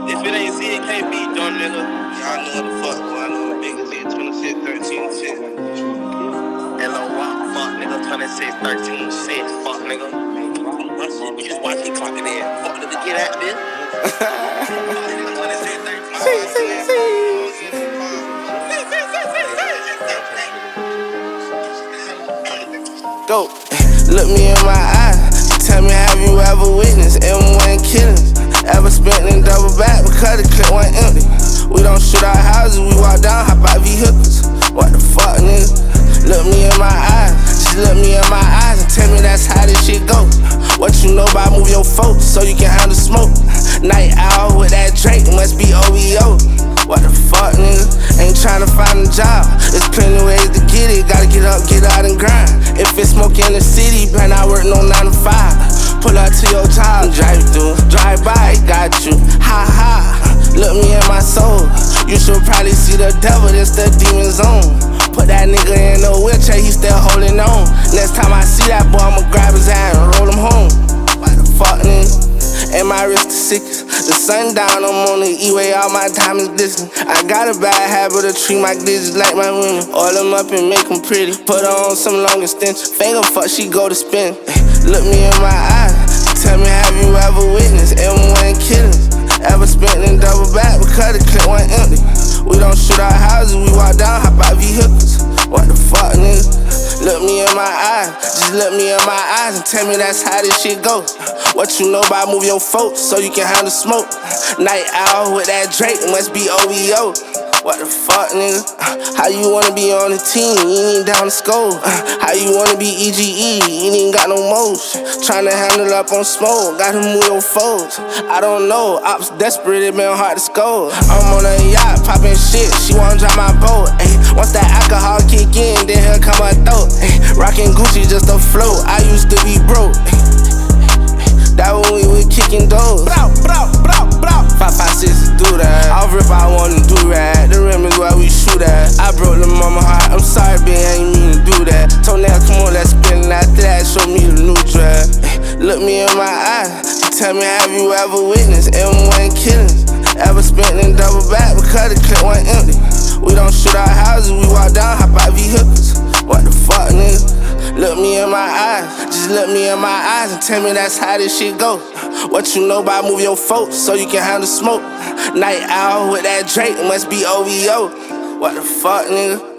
If it ain't Z, it can't be done, nigga. Y'all know what the fuck going on. Nigga, Z 26, 13, shit. LOY, fuck, nigga. 26, 13, shit. Fuck, nigga. My shit, we just watch me clocking in. Fuck, nigga, get at this. Go. Look me in my eyes. Tell me, have you ever witnessed M1 killings? Ever spent in double back because the clip went empty? We don't shoot our houses, we walk down, hop out vehicles. What the fuck, nigga? Look me in my eyes. Just look me in my eyes and tell me that's how this shit go. What you know about move your folks so you can handle smoke? Night owl with that Drake, must be OVO. What the fuck, nigga? Ain't tryna find a job. There's plenty ways to get it. Gotta get up, get out and grind. If it's smoke in the city, better not work no 9 to 5. Pull up to your job, drive through, drive by, got you. Ha ha. Look me in my soul. You should probably see the devil, that's the demon zone. Put that nigga in a wheelchair, he still holding on. Next time I see that boy, I'ma grab his hand and roll him home. What the fuck, nigga? And my wrist the sickest. The sun down, I'm on the E-way, all my diamonds glisten. I got a bad habit of treat my digits like my women. Oil them up and make them pretty. Put her on some long extension. Finger fuck, she go to spin. Look me in my eyes. Tell me, have you ever witnessed M1 killings? Ever spent in double back because the clip went empty? We don't shoot our houses, we walk down, hop out vehicles. What the fuck, nigga? Look me in my eyes, just look me in my eyes and tell me that's how this shit go. What you know about move your folks so you can handle smoke? Night owl with that Drake, must be OVO. What the fuck, nigga? How you wanna be on the team? You ain't down the score. How you wanna be EGE? You ain't got no motion. Tryna handle up on smoke, gotta move your foes. I don't know, ops desperate, it been hard to score. I'm on a yacht, poppin' shit, she wanna drive my boat. Ay, once that alcohol kick in, then here come her throat. Ay, rockin' Gucci just a float, I used to be broke. That when we were kicking doors. 556 do that. Off rip, I wanna do that. The rim is where we shoot at. I broke the mama heart. I'm sorry, babe, I ain't mean to do that. Toenail, come on, let's spin. After that, show me the new drag. Look me in my eyes. Tell me, have you ever witnessed M1 killings? Ever spent in double back because the clip went empty? We don't shoot our houses, we walk down, hop out vehicles. What the fuck, nigga? Look me in my eyes, just look me in my eyes and tell me that's how this shit go. What you know about move your folks so you can handle smoke? Night owl with that Drake, must be OVO. What the fuck, nigga?